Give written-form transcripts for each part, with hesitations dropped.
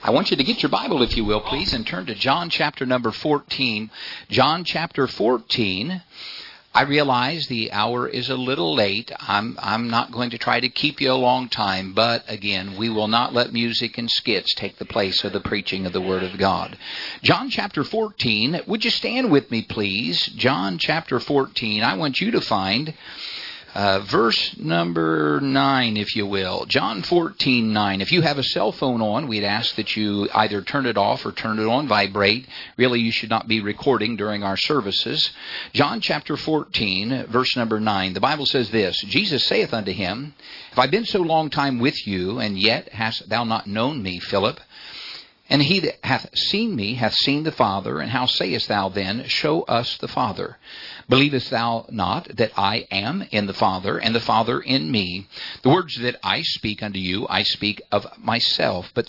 I want you to get your Bible, if you will, please, and turn to John chapter number 14. John chapter 14. I realize the hour is a little late. I'm not going to try to keep you a long time, but again, we will not let music and skits take the place of the preaching of the Word of God. John chapter 14. Would you stand with me, please? John chapter 14. I want you to find verse number 9, if you will. John 14:9. If you have a cell phone on, we'd ask that you either turn it off or turn it on vibrate. Really, you should not be recording during our services. John chapter 14, verse number 9. The Bible says this, Jesus saith unto him, Have I been so long time with you, and yet hast thou not known me, Philip? And he that hath seen me hath seen the Father. And how sayest thou then, Show us the Father? Believest thou not that I am in the Father, and the Father in me? The words that I speak unto you, I speak of myself, but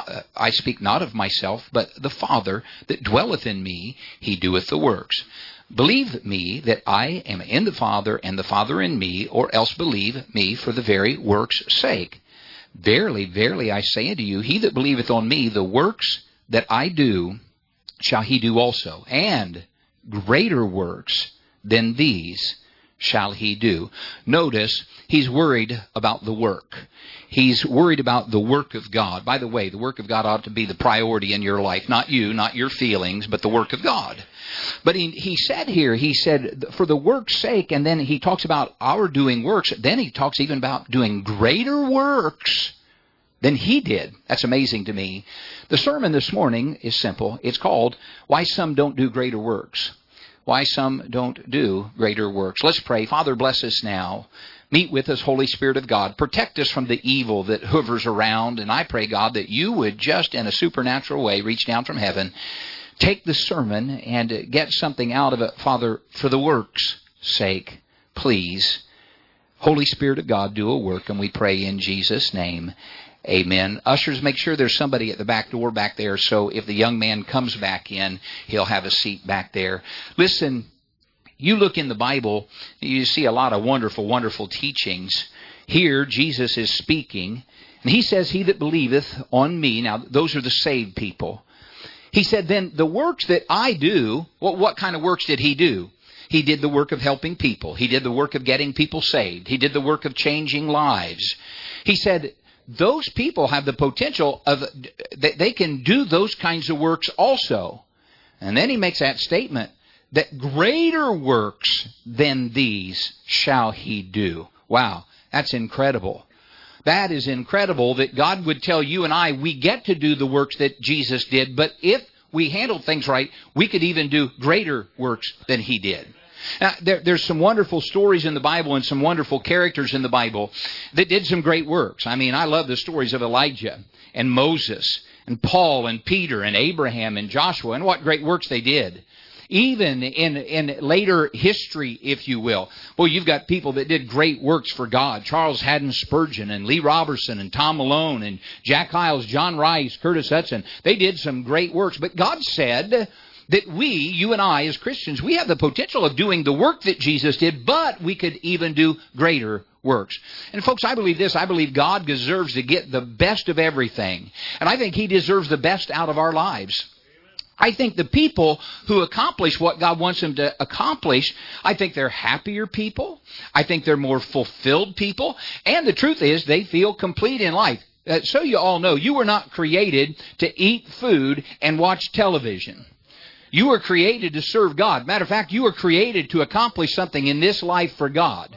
I speak not of myself, but the Father that dwelleth in me, he doeth the works. Believe me that I am in the Father, and the Father in me, or else believe me for the very works' sake. Verily, verily, I say unto you, he that believeth on me, the works that I do, shall he do also, and greater works than these shall he do. Notice, he's worried about the work. He's worried about the work of God. By the way, the work of God ought to be the priority in your life. Not you, not your feelings, but the work of God. But he said here, he said, for the work's sake, and then he talks about our doing works. Then he talks even about doing greater works than he did. That's amazing to me. The sermon this morning is simple. It's called, Why Some Don't Do Greater Works. Why some don't do greater works. Let's pray. Father, bless us now. Meet with us, Holy Spirit of God. Protect us from the evil that hovers around. And I pray, God, that you would just in a supernatural way reach down from heaven, take the sermon and get something out of it, Father, for the work's sake. Please, Holy Spirit of God, do a work, and we pray in Jesus' name. Amen. Ushers, make sure there's somebody at the back door back there, so if the young man comes back in, he'll have a seat back there. Listen, you look in the Bible, you see a lot of wonderful, wonderful teachings. Here, Jesus is speaking, and he says, He that believeth on me, now those are the saved people. He said, then the works that I do, what kind of works did he do? He did the work of helping people. He did the work of getting people saved. He did the work of changing lives. He said, those people have the potential of, they can do those kinds of works also. And then he makes that statement, that greater works than these shall he do. Wow, that's incredible. That is incredible that God would tell you and I, we get to do the works that Jesus did, but if we handle things right, we could even do greater works than he did. Now, there's some wonderful stories in the Bible and some wonderful characters in the Bible that did some great works. I mean, I love the stories of Elijah and Moses and Paul and Peter and Abraham and Joshua and what great works they did. Even in later history, if you will. Well, you've got people that did great works for God. Charles Haddon Spurgeon and Lee Robertson and Tom Malone and Jack Hyles, John Rice, Curtis Hudson. They did some great works. But God said that we, you and I as Christians, we have the potential of doing the work that Jesus did, but we could even do greater works. And folks, I believe this. I believe God deserves to get the best of everything. And I think He deserves the best out of our lives. I think the people who accomplish what God wants them to accomplish, I think they're happier people. I think they're more fulfilled people. And the truth is, they feel complete in life. So you all know, you were not created to eat food and watch television. You were created to serve God. Matter of fact, you were created to accomplish something in this life for God.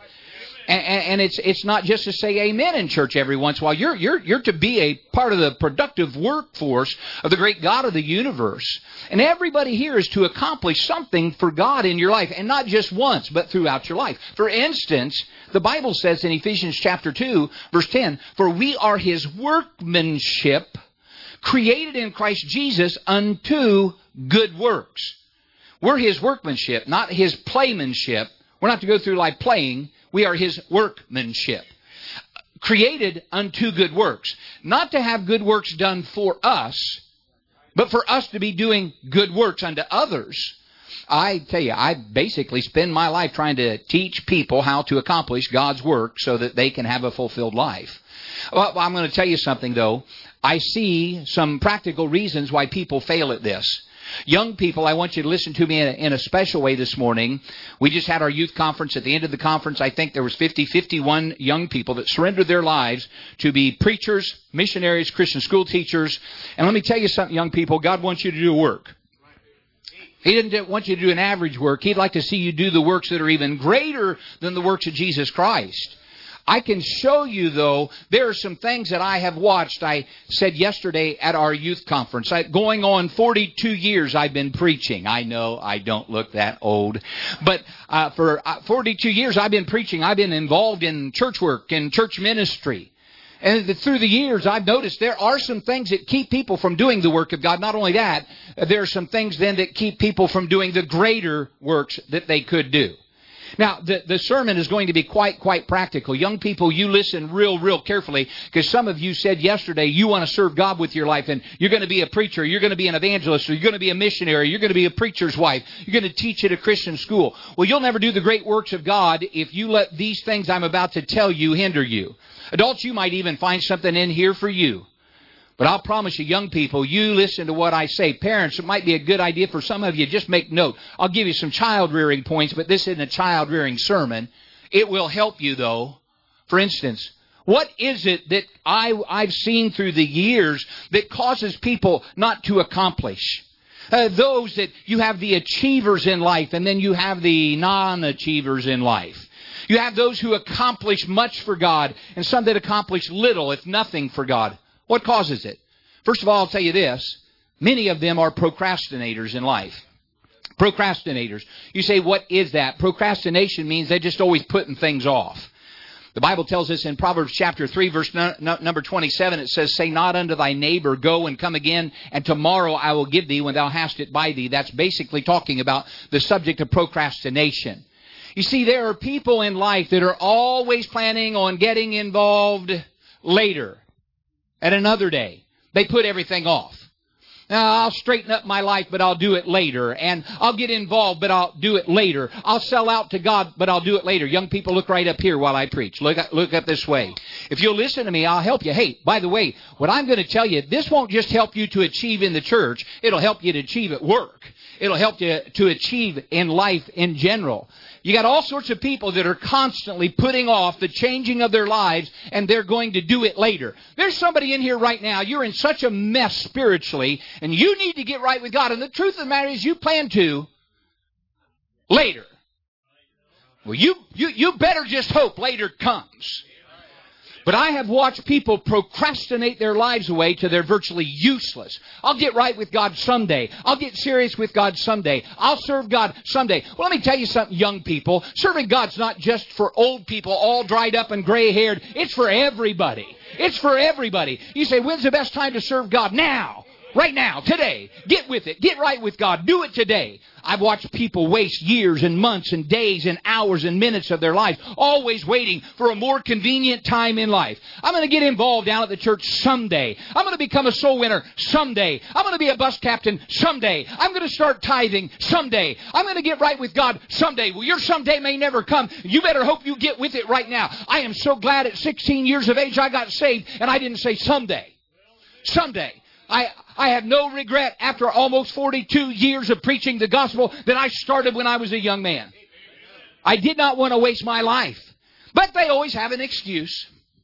And it's not just to say amen in church every once in a while. You're to be a part of the productive workforce of the great God of the universe. And everybody here is to accomplish something for God in your life. And not just once, but throughout your life. For instance, the Bible says in Ephesians chapter 2, verse 10, For we are His workmanship, created in Christ Jesus unto good works. We're His workmanship, not His playmanship. We're not to go through life playing. We are His workmanship, created unto good works. Not to have good works done for us, but for us to be doing good works unto others. I tell you, I basically spend my life trying to teach people how to accomplish God's work so that they can have a fulfilled life. Well, I'm going to tell you something, though. I see some practical reasons why people fail at this. Young people, I want you to listen to me in a special way this morning. We just had our youth conference. At the end of the conference, I think there was 51 young people that surrendered their lives to be preachers, missionaries, Christian school teachers. And let me tell you something, young people, God wants you to do work. He didn't want you to do an average work. He'd like to see you do the works that are even greater than the works of Jesus Christ. I can show you, though, there are some things that I have watched. I said yesterday at our youth conference, going on 42 years I've been preaching. I know I don't look that old. But for 42 years I've been preaching. I've been involved in church work and church ministry. And through the years, I've noticed there are some things that keep people from doing the work of God. Not only that, there are some things then that keep people from doing the greater works that they could do. Now, the sermon is going to be quite practical. Young people, you listen real carefully, because some of you said yesterday you want to serve God with your life, and you're going to be a preacher, you're going to be an evangelist, or you're going to be a missionary, you're going to be a preacher's wife, you're going to teach at a Christian school. Well, you'll never do the great works of God if you let these things I'm about to tell you hinder you. Adults, you might even find something in here for you. But I'll promise you, young people, you listen to what I say. Parents, it might be a good idea for some of you. Just make note. I'll give you some child-rearing points, but this isn't a child-rearing sermon. It will help you, though. For instance, what is it that I've seen through the years that causes people not to accomplish? Those that you have the achievers in life, and then you have the non-achievers in life. You have those who accomplish much for God, and some that accomplish little, if nothing, for God. What causes it? First of all, I'll tell you this. Many of them are procrastinators in life. Procrastinators. You say, what is that? Procrastination means they're just always putting things off. The Bible tells us in Proverbs chapter 3, verse number 27, it says, "Say not unto thy neighbor, go and come again, and tomorrow I will give thee when thou hast it by thee." That's basically talking about the subject of procrastination. You see, there are people in life that are always planning on getting involved later. At another day. They put everything off. Now, I'll straighten up my life, but I'll do it later. And I'll get involved, but I'll do it later. I'll sell out to God, but I'll do it later. Young people, look right up here while I preach. Look up this way. If you'll listen to me, I'll help you. Hey, by the way, what I'm going to tell you, this won't just help you to achieve in the church. It'll help you to achieve at work. It'll help you to achieve in life in general. You got all sorts of people that are constantly putting off the changing of their lives, and they're going to do it later. There's somebody in here right now, you're in such a mess spiritually, and you need to get right with God. And the truth of the matter is you plan to later. Well, you better just hope later comes. But I have watched people procrastinate their lives away till they're virtually useless. I'll get right with God someday. I'll get serious with God someday. I'll serve God someday. Well, let me tell you something, young people. Serving God's not just for old people, all dried up and gray-haired. It's for everybody. It's for everybody. You say, when's the best time to serve God? Now. Right now, today. Get with it. Get right with God. Do it today. I've watched people waste years and months and days and hours and minutes of their lives, always waiting for a more convenient time in life. I'm going to get involved down at the church someday. I'm going to become a soul winner someday. I'm going to be a bus captain someday. I'm going to start tithing someday. I'm going to get right with God someday. Well, your someday may never come. You better hope you get with it right now. I am so glad at 16 years of age I got saved and I didn't say someday. Someday. I have no regret after almost 42 years of preaching the gospel that I started when I was a young man. I did not want to waste my life. But they always have an excuse.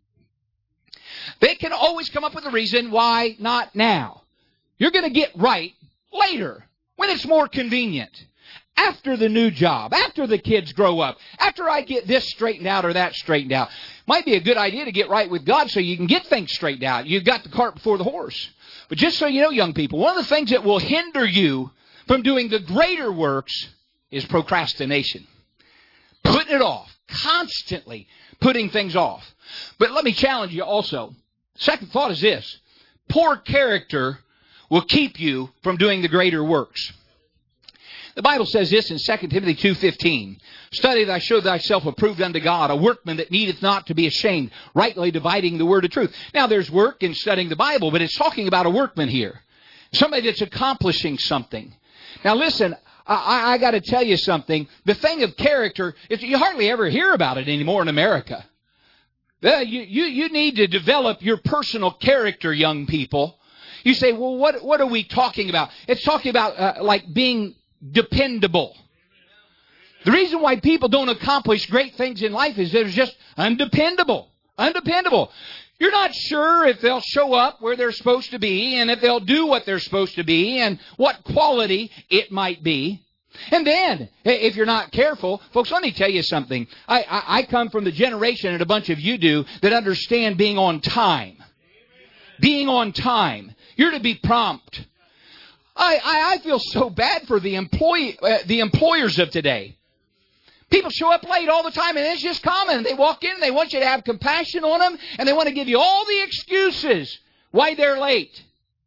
They can always come up with a reason why not now. You're going to get right later, when it's more convenient. After the new job, after the kids grow up, after I get this straightened out or that straightened out. Might be a good idea to get right with God so you can get things straightened out. You've got the cart before the horse. But just so you know, young people, one of the things that will hinder you from doing the greater works is procrastination. Putting it off. Constantly putting things off. But let me challenge you also. Second thought is this. Poor character will keep you from doing the greater works. The Bible says this in 2 Timothy 2:15. Study that I show thyself approved unto God, a workman that needeth not to be ashamed, rightly dividing the word of truth. Now there's work in studying the Bible, but it's talking about a workman here. Somebody that's accomplishing something. Now listen, I got to tell you something. The thing of character, you hardly ever hear about it anymore in America. You need to develop your personal character, young people. You say, well, what are we talking about? It's talking about like being dependable. The reason why people don't accomplish great things in life is they're just undependable. Undependable. You're not sure if they'll show up where they're supposed to be and if they'll do what they're supposed to be and what quality it might be. And then, if you're not careful, folks, let me tell you something. I come from the generation, and a bunch of you do, that understand being on time. Being on time. You're to be prompt. I feel so bad for the employers of today. People show up late all the time, and it's just common. They walk in, and they want you to have compassion on them, and they want to give you all the excuses why they're late.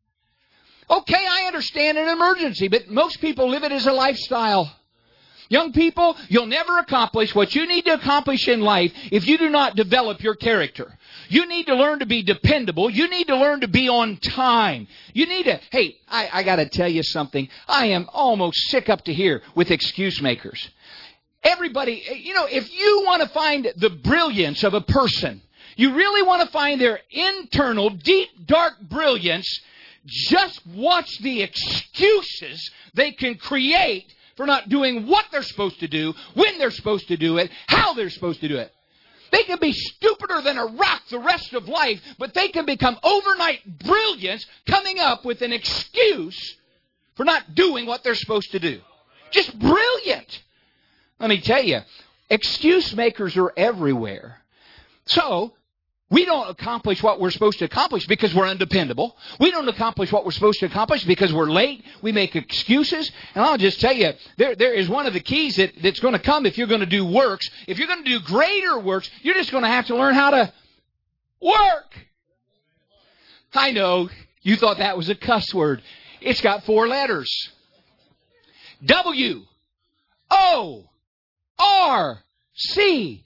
Okay, I understand an emergency, but most people live it as a lifestyle. Young people, you'll never accomplish what you need to accomplish in life if you do not develop your character. You need to learn to be dependable. You need to learn to be on time. You need to, hey, I got to tell you something. I am almost sick up to here with excuse makers. Everybody, if you want to find the brilliance of a person, you really want to find their internal, deep, dark brilliance, just watch the excuses they can create for not doing what they're supposed to do, when they're supposed to do it, how they're supposed to do it. They can be stupider than a rock the rest of life, but they can become overnight brilliance coming up with an excuse for not doing what they're supposed to do. Just brilliant. Let me tell you, excuse makers are everywhere. So, we don't accomplish what we're supposed to accomplish because we're undependable. We don't accomplish what we're supposed to accomplish because we're late. We make excuses. And I'll just tell you, there is one of the keys that's going to come if you're going to do works. If you're going to do greater works, you're just going to have to learn how to work. I know, you thought that was a cuss word. It's got 4 letters. W-O-R-C.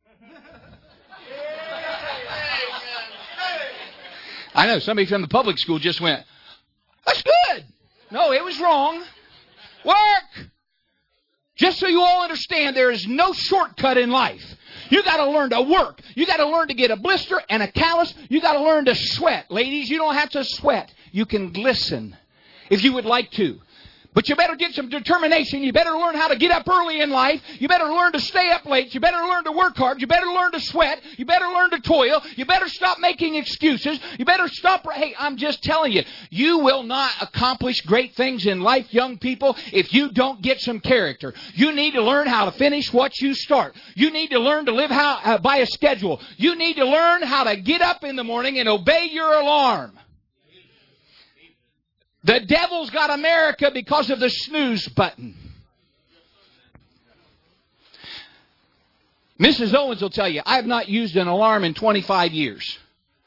I know, somebody from the public school just went, that's good. No, it was wrong. Work. Just so you all understand, there is no shortcut in life. You got to learn to work. You got to learn to get a blister and a callus. You got to learn to sweat. Ladies, you don't have to sweat. You can glisten if you would like to. But you better get some determination. You better learn how to get up early in life. You better learn to stay up late. You better learn to work hard. You better learn to sweat. You better learn to toil. You better stop making excuses. You better stop. Hey, I'm just telling you, you will not accomplish great things in life, young people, if you don't get some character. You need to learn how to finish what you start. You need to learn to live by a schedule. You need to learn how to get up in the morning and obey your alarm. The devil's got America because of the snooze button. Mrs. Owens will tell you, I have not used an alarm in 25 years.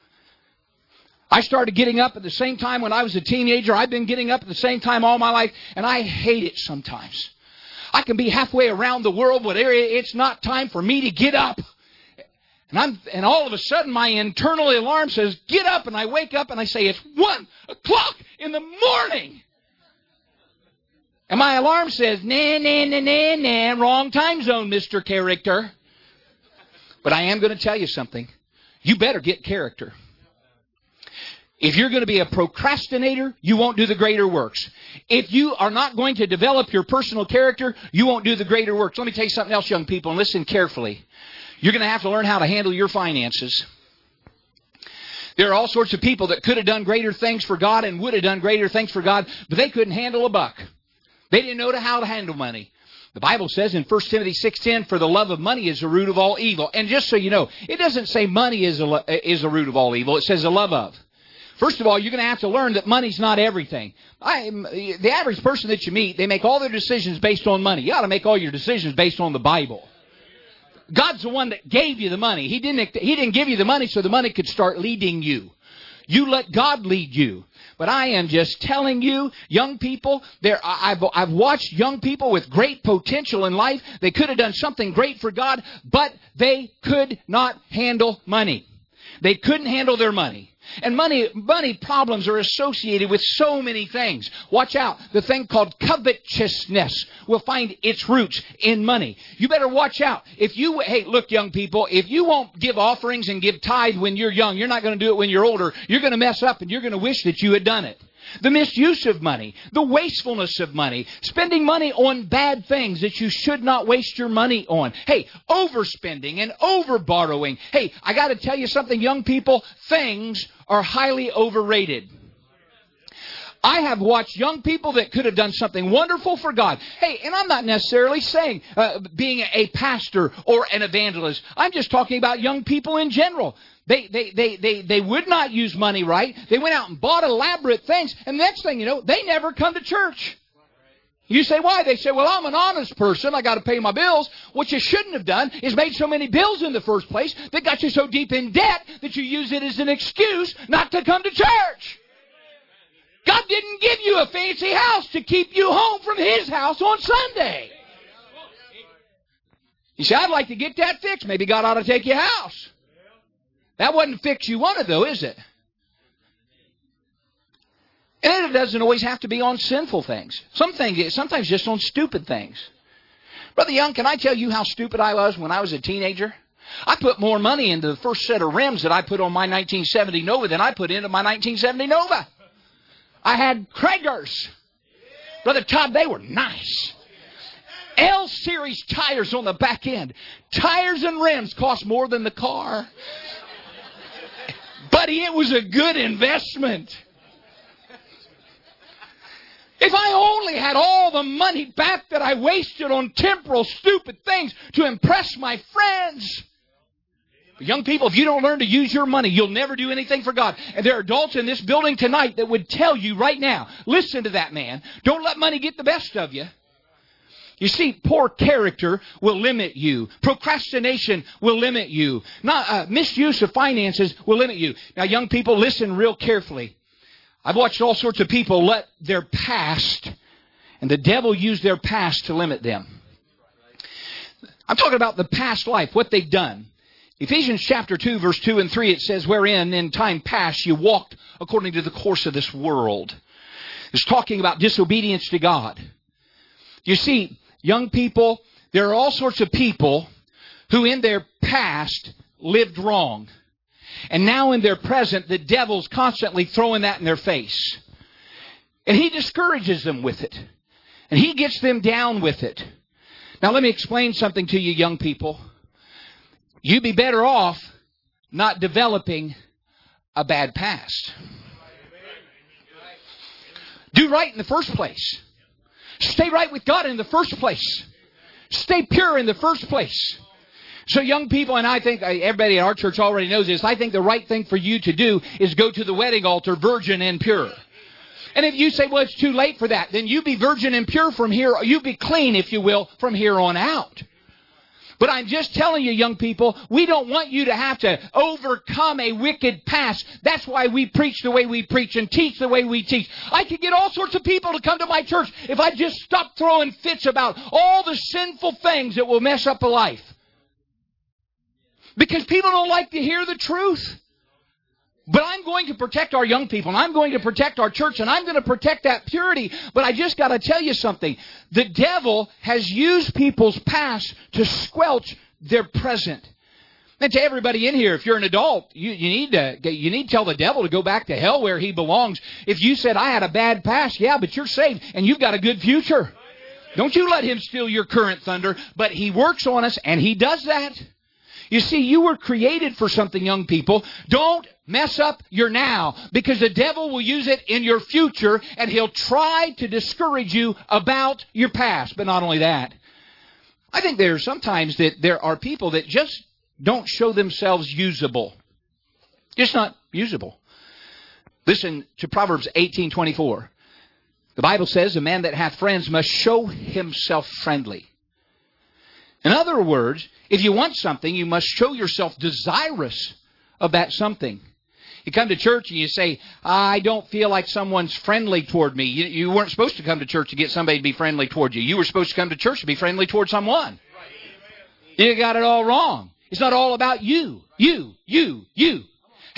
I started getting up at the same time when I was a teenager. I've been getting up at the same time all my life, and I hate it sometimes. I can be halfway around the world, but it's not time for me to get up. And all of a sudden, my internal alarm says, get up, and I wake up and I say, it's 1 o'clock in the morning. And my alarm says, nah, wrong time zone, Mr. Character. But I am going to tell you something. You better get character. If you're going to be a procrastinator, you won't do the greater works. If you are not going to develop your personal character, you won't do the greater works. Let me tell you something else, young people, and listen carefully. You're going to have to learn how to handle your finances. There are all sorts of people that could have done greater things for God and would have done greater things for God, but they couldn't handle a buck. They didn't know how to handle money. The Bible says in 1 Timothy 6:10, for the love of money is the root of all evil. And just so you know, it doesn't say money is a root of all evil. It says the love of. First of all, you're going to have to learn that money's not everything. The average person that you meet, they make all their decisions based on money. You ought to make all your decisions based on the Bible. God's the one that gave you the money. He didn't give you the money so the money could start leading you. You let God lead you. But I am just telling you, young people, I've watched young people with great potential in life. They could have done something great for God, but they could not handle money. They couldn't handle their money. And money problems are associated with so many things. Watch out. The thing called covetousness will find its roots in money. You better watch out. Hey, look, young people, if you won't give offerings and give tithe when you're young, you're not going to do it when you're older. You're going to mess up and you're going to wish that you had done it. The misuse of money, the wastefulness of money, spending money on bad things that you should not waste your money on. Hey, overspending and over-borrowing. Hey, I got to tell you something, young people, things are highly overrated. I have watched young people that could have done something wonderful for God. Hey, and I'm not necessarily saying being a pastor or an evangelist. I'm just talking about young people in general. They would not use money right. They went out and bought elaborate things. And the next thing you know, they never come to church. You say, why? They say, well, I'm an honest person. I got to pay my bills. What you shouldn't have done is made so many bills in the first place that got you so deep in debt that you use it as an excuse not to come to church. God didn't give you a fancy house to keep you home from His house on Sunday. You say, I'd like to get that fixed. Maybe God ought to take your house. That wasn't the fix you wanted, though, is it? And it doesn't always have to be on sinful things. Sometimes just on stupid things. Brother Young, can I tell you how stupid I was when I was a teenager? I put more money into the first set of rims that I put on my 1970 Nova than I put into my 1970 Nova. I had Kragers. Brother Todd, they were nice. L-Series tires on the back end. Tires and rims cost more than the car. Buddy, it was a good investment. If I only had all the money back that I wasted on temporal, stupid things to impress my friends. But young people, if you don't learn to use your money, you'll never do anything for God. And there are adults in this building tonight that would tell you right now, listen to that man, don't let money get the best of you. You see, poor character will limit you. Procrastination will limit you. Misuse of finances will limit you. Now, young people, listen real carefully. I've watched all sorts of people let their past, and the devil use their past to limit them. I'm talking about the past life, what they've done. Ephesians chapter 2, verse 2 and 3, it says, wherein in time past you walked according to the course of this world. It's talking about disobedience to God. You see, young people, there are all sorts of people who in their past lived wrong. And now in their present, the devil's constantly throwing that in their face. And he discourages them with it. And he gets them down with it. Now let me explain something to you, young people. You'd be better off not developing a bad past. Do right in the first place. Stay right with God in the first place. Stay pure in the first place. So young people, and I think everybody in our church already knows this, I think the right thing for you to do is go to the wedding altar virgin and pure. And if you say, well, it's too late for that, then you be virgin and pure from here, or you be clean, if you will, from here on out. But I'm just telling you, young people, we don't want you to have to overcome a wicked past. That's why we preach the way we preach and teach the way we teach. I could get all sorts of people to come to my church if I just stop throwing fits about all the sinful things that will mess up a life. Because people don't like to hear the truth. But I'm going to protect our young people, and I'm going to protect our church, and I'm going to protect that purity. But I just got to tell you something. The devil has used people's past to squelch their present. And to everybody in here, if you're an adult, you need to tell the devil to go back to hell where he belongs. If you said, I had a bad past, yeah, but you're saved, and you've got a good future. Don't you let him steal your current thunder. But he works on us, and he does that. You see, you were created for something, young people. Don't mess up your now, because the devil will use it in your future, and he'll try to discourage you about your past. But not only that, I think there are sometimes that there are people that just don't show themselves usable. Just not usable. Listen to Proverbs 18:24. The Bible says, a man that hath friends must show himself friendly. In other words, if you want something, you must show yourself desirous of that something. You come to church and you say, I don't feel like someone's friendly toward me. You weren't supposed to come to church to get somebody to be friendly toward you. You were supposed to come to church to be friendly toward someone. You got it all wrong. It's not all about you. You.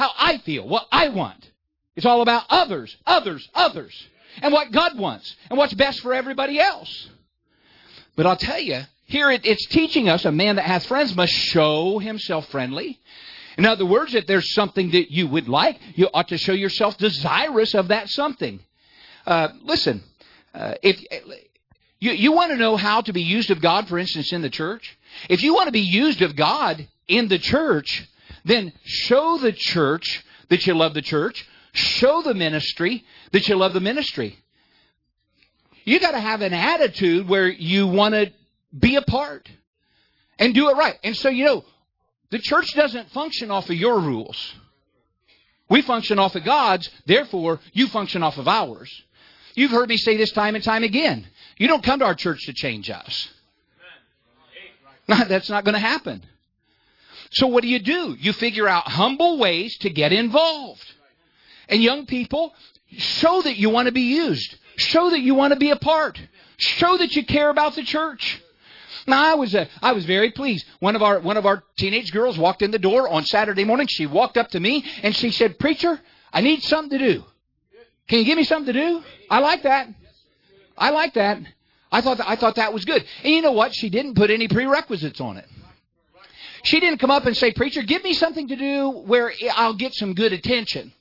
how I feel, what I want. It's all about others, others, others, and what God wants, and what's best for everybody else. But I'll tell you, here it's teaching us a man that has friends must show himself friendly. In other words, if there's something that you would like, you ought to show yourself desirous of that something. Listen, if you want to know how to be used of God, for instance, in the church, if you want to be used of God in the church, then show the church that you love the church. Show the ministry that you love the ministry. You got to have an attitude where you want to be a part and do it right. And so, the church doesn't function off of your rules. We function off of God's, therefore you function off of ours. You've heard me say this time and time again. You don't come to our church to change us. That's not going to happen. So what do? You figure out humble ways to get involved. And young people, show that you want to be used. Show that you want to be a part. Show that you care about the church. Now, I was very pleased. One of our teenage girls walked in the door on Saturday morning. She walked up to me and she said, "Preacher, I need something to do. Can you give me something to do?" I like that. I like that. I thought that was good. And you know what? She didn't put any prerequisites on it. She didn't come up and say, "Preacher, give me something to do where I'll get some good attention.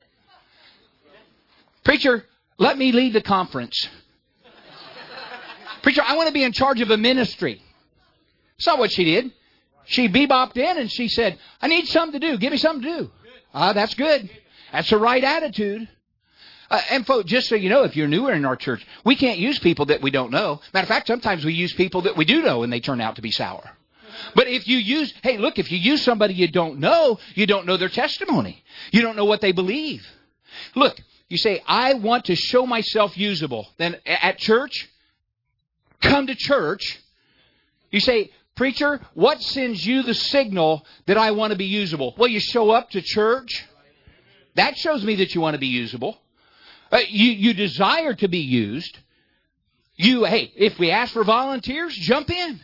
Preacher, let me lead the conference. Preacher, I want to be in charge of a ministry." That's not what she did. She bebopped in and she said, "I need something to do. Give me something to do." That's good. That's the right attitude. And folks, just so you know, if you're newer in our church, we can't use people that we don't know. Matter of fact, sometimes we use people that we do know and they turn out to be sour. But if you use somebody you don't know their testimony. You don't know what they believe. Look, you say, "I want to show myself usable." Then at church, come to church. You say, "Preacher, what sends you the signal that I want to be usable?" Well, you show up to church. That shows me that you want to be usable. You desire to be used. If we ask for volunteers, jump in.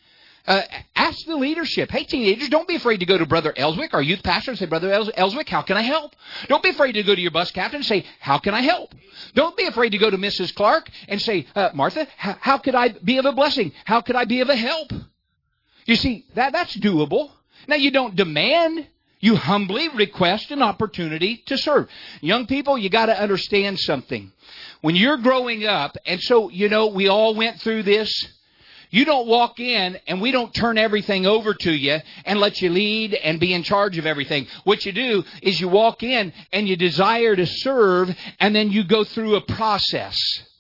Ask the leadership. Hey, teenagers, don't be afraid to go to Brother Elswick, our youth pastor, and say, "Brother Elswick, how can I help?" Don't be afraid to go to your bus captain and say, "How can I help?" Don't be afraid to go to Mrs. Clark and say, "Martha, how could I be of a blessing? How could I be of a help?" You see, that's doable. Now, you don't demand. You humbly request an opportunity to serve. Young people, you got to understand something. When you're growing up, and so, we all went through this. You don't walk in and we don't turn everything over to you and let you lead and be in charge of everything. What you do is you walk in and you desire to serve, and then you go through a process.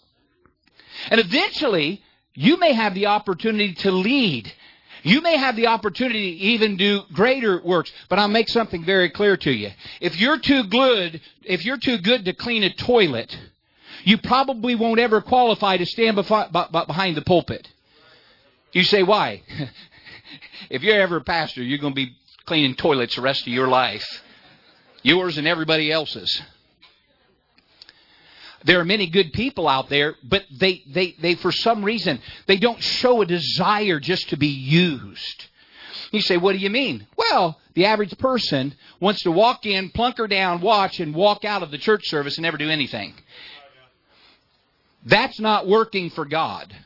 And eventually, you may have the opportunity to lead. You may have the opportunity to even do greater works. But I'll make something very clear to you. If you're too good to clean a toilet, you probably won't ever qualify to stand behind the pulpit. You say, "Why?" If you're ever a pastor, you're going to be cleaning toilets the rest of your life. Yours and everybody else's. There are many good people out there, but they for some reason, they don't show a desire just to be used. You say, "What do you mean?" Well, the average person wants to walk in, plunk her down, watch, and walk out of the church service and never do anything. That's not working for God.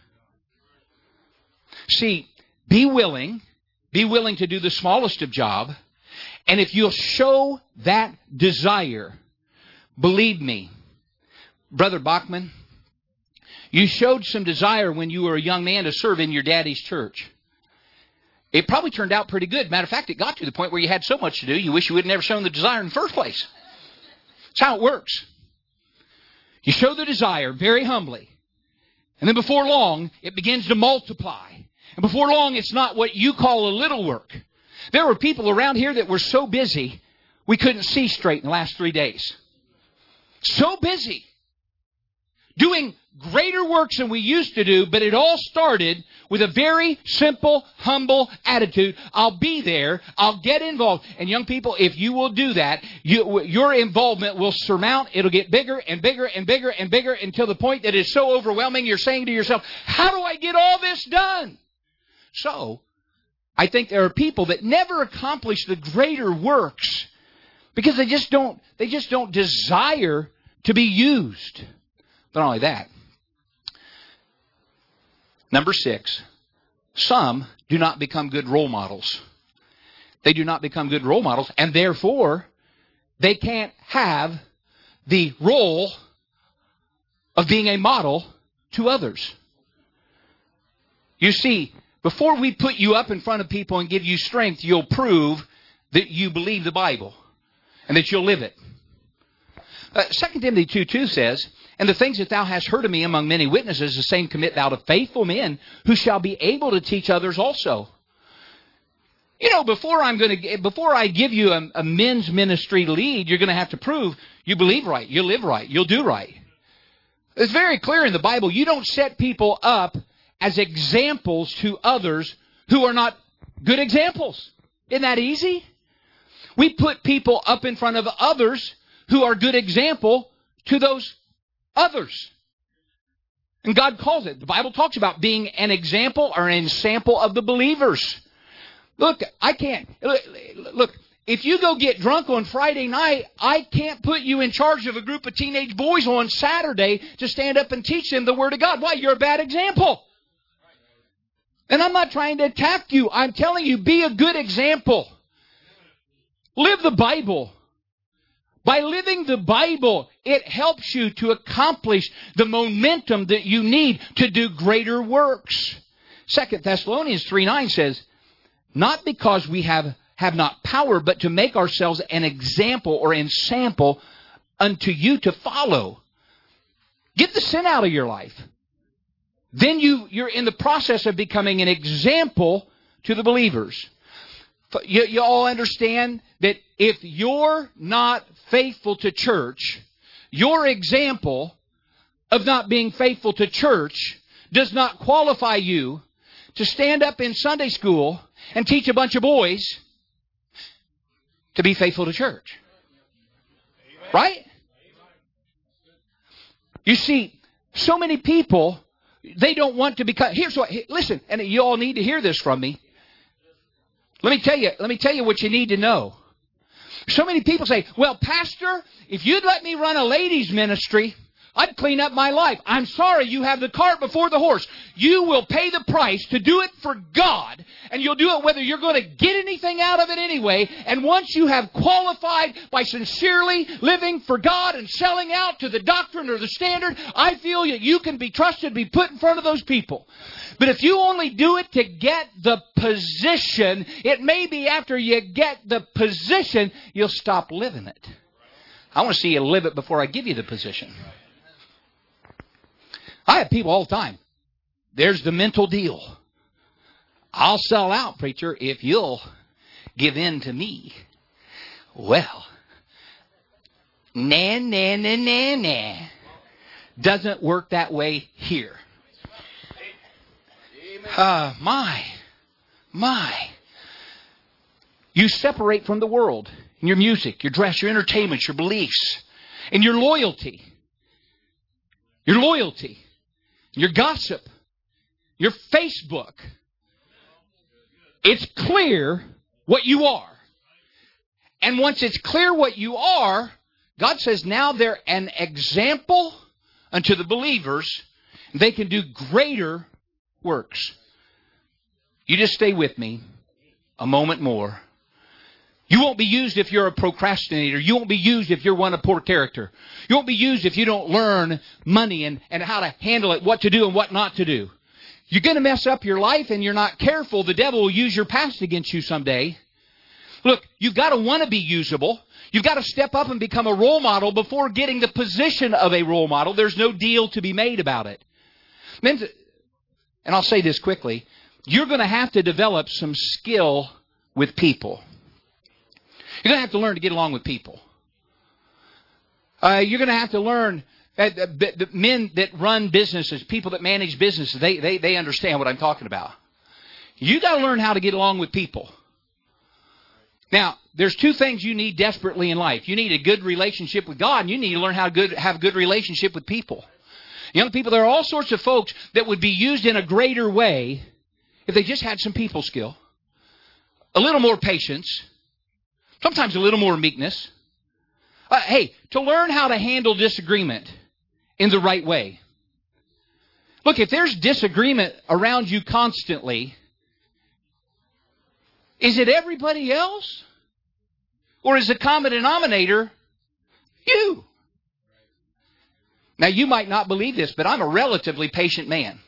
See, be willing to do the smallest of job, and if you'll show that desire, believe me, Brother Bachman, you showed some desire when you were a young man to serve in your daddy's church. It probably turned out pretty good. Matter of fact, it got to the point where you had so much to do, you wish you would have never shown the desire in the first place. That's how it works. You show the desire very humbly, and then before long, it begins to multiply. And before long, it's not what you call a little work. There were people around here that were so busy, we couldn't see straight in the last 3 days. So busy. Doing greater works than we used to do, but it all started with a very simple, humble attitude. I'll be there. I'll get involved. And young people, if you will do that, your involvement will surmount. It'll get bigger and bigger and bigger and bigger until the point that it's so overwhelming, you're saying to yourself, "How do I get all this done?" So, I think there are people that never accomplish the greater works Because they just don't desire to be used. Not only that. Number 6, some do not become good role models. They do not become good role models, and therefore they can't have the role of being a model to others. You see, before we put you up in front of people and give you strength, you'll prove that you believe the Bible and that you'll live it. 2 Timothy 2:2 says, "And the things that thou hast heard of me among many witnesses, the same commit thou to faithful men who shall be able to teach others also." You know, before I give you a men's ministry lead, you're going to have to prove you believe right, you live right, you'll do right. It's very clear in the Bible, you don't set people up as examples to others who are not good examples. Isn't that easy? We put people up in front of others who are good example to those others. And God calls it. The Bible talks about being an example or an ensample of the believers. Look, if you go get drunk on Friday night, I can't put you in charge of a group of teenage boys on Saturday to stand up and teach them the Word of God. Why? You're a bad example. And I'm not trying to attack you. I'm telling you, be a good example. Live the Bible. By living the Bible, it helps you to accomplish the momentum that you need to do greater works. 2 Thessalonians 3:9 says, "Not because we have not power, but to make ourselves an example or ensample unto you to follow." Get the sin out of your life. Then you're in the process of becoming an example to the believers. You all understand that if you're not faithful to church, your example of not being faithful to church does not qualify you to stand up in Sunday school and teach a bunch of boys to be faithful to church. Right? You see, so many people, they don't want to become... Listen, and you all need to hear this from me. Let me tell you what you need to know. So many people say, "Well, Pastor, if you'd let me run a ladies' ministry, I'd clean up my life." I'm sorry, you have the cart before the horse. You will pay the price to do it for God, and you'll do it whether you're going to get anything out of it anyway. And once you have qualified by sincerely living for God and selling out to the doctrine or the standard, I feel that you can be trusted to be put in front of those people. But if you only do it to get the position, it may be after you get the position, you'll stop living it. I want to see you live it before I give you the position. I have people all the time. There's the mental deal. I'll sell out, preacher, if you'll give in to me. Well, nah. Doesn't work that way here. My. You separate from the world in your music, your dress, your entertainment, your beliefs, and your loyalty. Your gossip, your Facebook. It's clear what you are. And once it's clear what you are, God says now they're an example unto the believers. They can do greater works. You just stay with me a moment more. You won't be used if you're a procrastinator. You won't be used if you're one of poor character. You won't be used if you don't learn money and how to handle it, what to do and what not to do. You're going to mess up your life and you're not careful. The devil will use your past against you someday. Look, you've got to want to be usable. You've got to step up and become a role model before getting the position of a role model. There's no deal to be made about it. And I'll say this quickly. You're going to have to develop some skill with people. You're going to have to learn to get along with people. You're going to have to learn that the men that run businesses, people that manage businesses, they understand what I'm talking about. You got to learn how to get along with people. Now, there's two things you need desperately in life. You need a good relationship with God, and you need to learn how to have a good relationship with people. Young people, there are all sorts of folks that would be used in a greater way if they just had some people skill, a little more patience, sometimes a little more meekness, Hey, to learn how to handle disagreement in the right way. Look, if there's disagreement around you constantly, is it everybody else? Or is the common denominator you? Now, you might not believe this, but I'm a relatively patient man.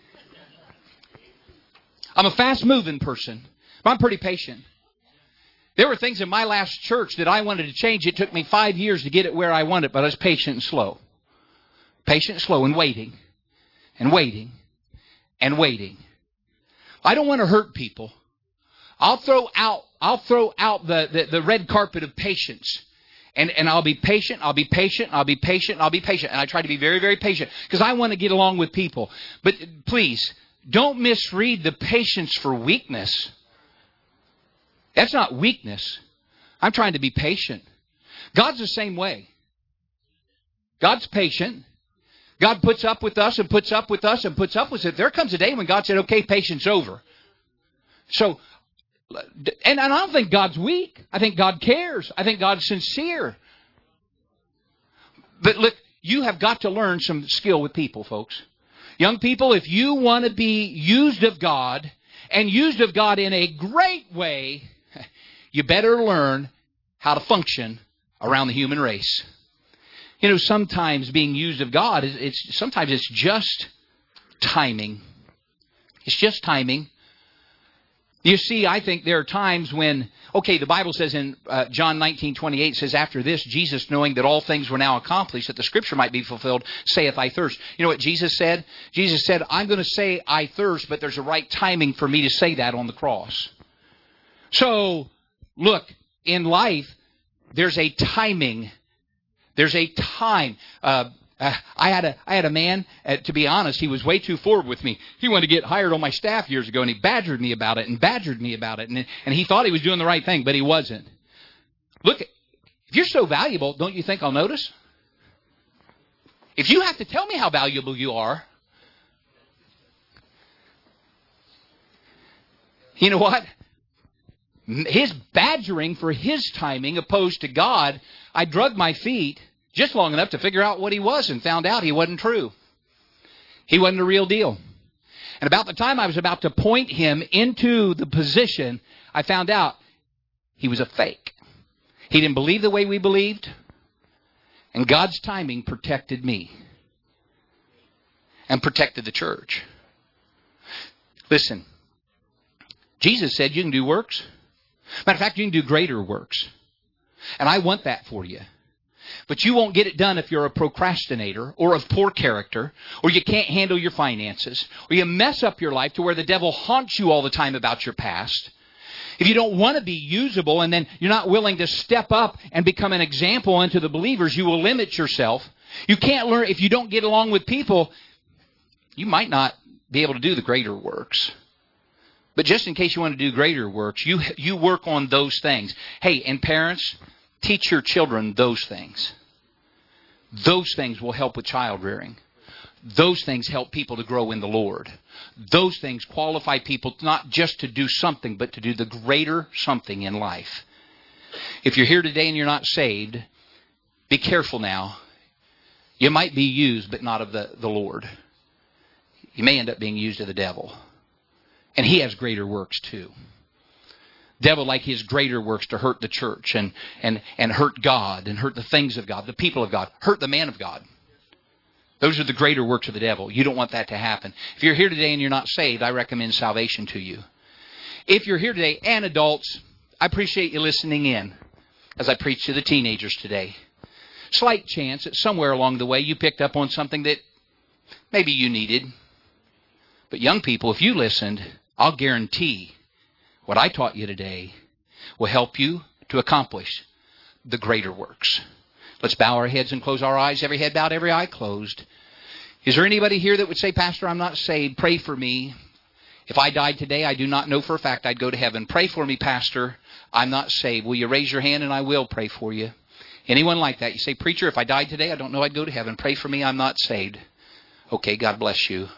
I'm a fast-moving person, but I'm pretty patient. There were things in my last church that I wanted to change. It took me 5 years to get it where I wanted, but I was patient and slow. Patient and slow and waiting and waiting and waiting. I don't want to hurt people. I'll throw out the red carpet of patience. And I'll be patient, I'll be patient, I'll be patient, I'll be patient. And I try to be very, very patient because I want to get along with people. But please, don't misread the patience for weakness. That's not weakness. I'm trying to be patient. God's the same way. God's patient. God puts up with us and puts up with us and puts up with it. There comes a day when God said, okay, patience over. So, and I don't think God's weak. I think God cares. I think God's sincere. But look, you have got to learn some skill with people, folks. Young people, if you want to be used of God, and used of God in a great way, you better learn how to function around the human race. You know, sometimes being used of God, sometimes it's just timing. It's just timing. You see, I think there are times when, okay, the Bible says in John 19:28 says, after this, Jesus, knowing that all things were now accomplished, that the Scripture might be fulfilled, saith, I thirst. You know what Jesus said? Jesus said, I'm going to say I thirst, but there's a right timing for me to say that on the cross. So, look, in life, there's a timing. There's a time. I had a man, to be honest, he was way too forward with me. He wanted to get hired on my staff years ago, and he badgered me about it. And he thought he was doing the right thing, but he wasn't. Look, if you're so valuable, don't you think I'll notice? If you have to tell me how valuable you are, you know what? His badgering for his timing opposed to God, I drug my feet just long enough to figure out what he was and found out he wasn't true. He wasn't the real deal. And about the time I was about to point him into the position, I found out he was a fake. He didn't believe the way we believed. And God's timing protected me. And protected the church. Listen, Jesus said you can do works. Matter of fact, you can do greater works. And I want that for you. But you won't get it done if you're a procrastinator or of poor character, or you can't handle your finances, or you mess up your life to where the devil haunts you all the time about your past. If you don't want to be usable and then you're not willing to step up and become an example unto the believers, you will limit yourself. You can't learn, if you don't get along with people, you might not be able to do the greater works. But just in case you want to do greater works, you work on those things. Hey, and parents, teach your children those things. Those things will help with child rearing. Those things help people to grow in the Lord. Those things qualify people not just to do something, but to do the greater something in life. If you're here today and you're not saved, be careful now. You might be used, but not of the Lord. You may end up being used of the devil. And he has greater works too. Devil like his greater works to hurt the church and hurt God and hurt the things of God, the people of God, hurt the man of God. Those are the greater works of the devil. You don't want that to happen. If you're here today and you're not saved, I recommend salvation to you. If you're here today, and adults, I appreciate you listening in as I preach to the teenagers today. Slight chance that somewhere along the way you picked up on something that maybe you needed. But young people, if you listened, I'll guarantee what I taught you today will help you to accomplish the greater works. Let's bow our heads and close our eyes. Every head bowed, every eye closed. Is there anybody here that would say, Pastor, I'm not saved. Pray for me. If I died today, I do not know for a fact I'd go to heaven. Pray for me, Pastor. I'm not saved. Will you raise your hand and I will pray for you? Anyone like that? You say, Preacher, if I died today, I don't know I'd go to heaven. Pray for me. I'm not saved. Okay, God bless you.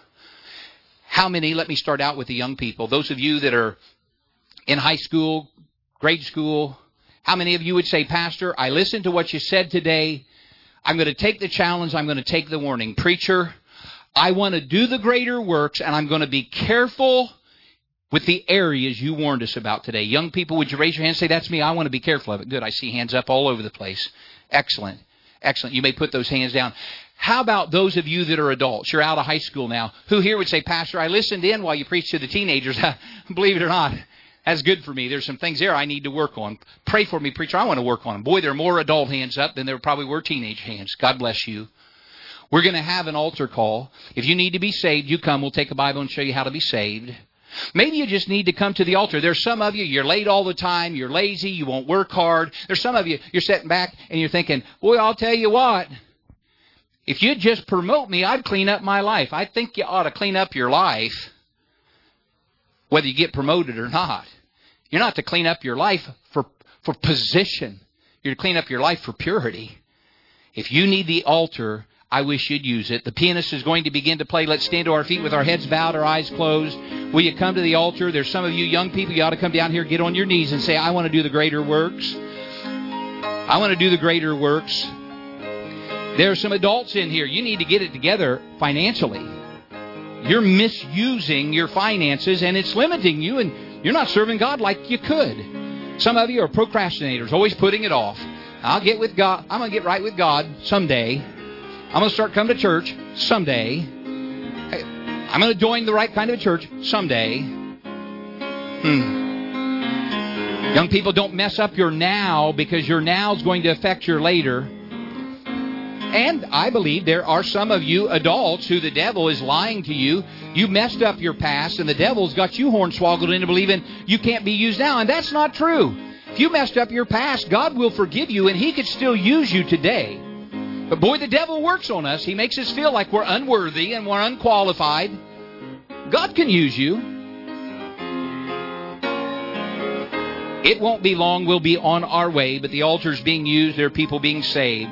How many? Let me start out with the young people. Those of you that are in high school, grade school, How many of you would say, Pastor, I listened to what you said today. I'm going to take the challenge. I'm going to take the warning. Preacher, I want to do the greater works, and I'm going to be careful with the areas you warned us about today. Young people, would you raise your hand and say, that's me. I want to be careful of it. Good. I see hands up all over the place. Excellent. Excellent. You may put those hands down. How about those of you that are adults? You're out of high school now. Who here would say, Pastor, I listened in while you preached to the teenagers. Believe it or not, that's good for me. There's some things there I need to work on. Pray for me, preacher. I want to work on them. Boy, there are more adult hands up than there probably were teenage hands. God bless you. We're going to have an altar call. If you need to be saved, you come. We'll take a Bible and show you how to be saved. Maybe you just need to come to the altar. There's some of you, you're late all the time. You're lazy. You won't work hard. There's some of you, you're sitting back and you're thinking, boy, I'll tell you what. If you'd just promote me, I'd clean up my life. I think you ought to clean up your life, whether you get promoted or not. You're not to clean up your life for position. You're to clean up your life for purity. If you need the altar, I wish you'd use it. The pianist is going to begin to play. Let's stand to our feet with our heads bowed, our eyes closed. Will you come to the altar? There's some of you young people, you ought to come down here, get on your knees and say, I want to do the greater works. I want to do the greater works. There are some adults in here. You need to get it together financially. You're misusing your finances, and it's limiting you, and you're not serving God like you could. Some of you are procrastinators, always putting it off. I'll get with God. I'm going to get right with God someday. I'm going to start coming to church someday. I'm going to join the right kind of a church someday. Young people, don't mess up your now, because your now is going to affect your later. And I believe there are some of you adults who the devil is lying to you. You messed up your past, and the devil's got you hornswoggled into believing you can't be used now. And that's not true. If you messed up your past, God will forgive you, and He could still use you today. But boy, the devil works on us. He makes us feel like we're unworthy and we're unqualified. God can use you. It won't be long. We'll be on our way, but the altar's being used. There are people being saved.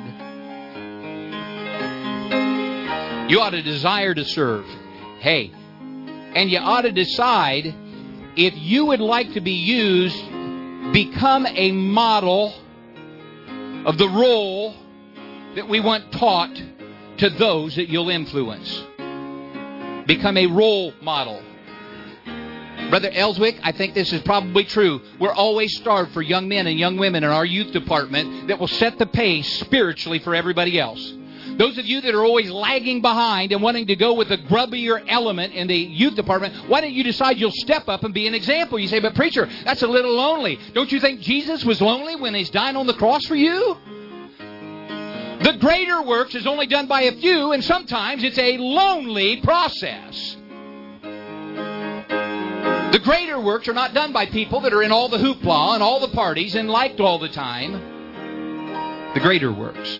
You ought to desire to serve. Hey, and you ought to decide if you would like to be used, become a model of the role that we want taught to those that you'll influence. Become a role model. Brother Ellswick, I think this is probably true. We're always starved for young men and young women in our youth department that will set the pace spiritually for everybody else. Those of you that are always lagging behind and wanting to go with a grubbier element in the youth department, why don't you decide you'll step up and be an example? You say, but preacher, that's a little lonely. Don't you think Jesus was lonely when He's dying on the cross for you? The greater works is only done by a few, and sometimes it's a lonely process. The greater works are not done by people that are in all the hoopla and all the parties and liked all the time. The greater works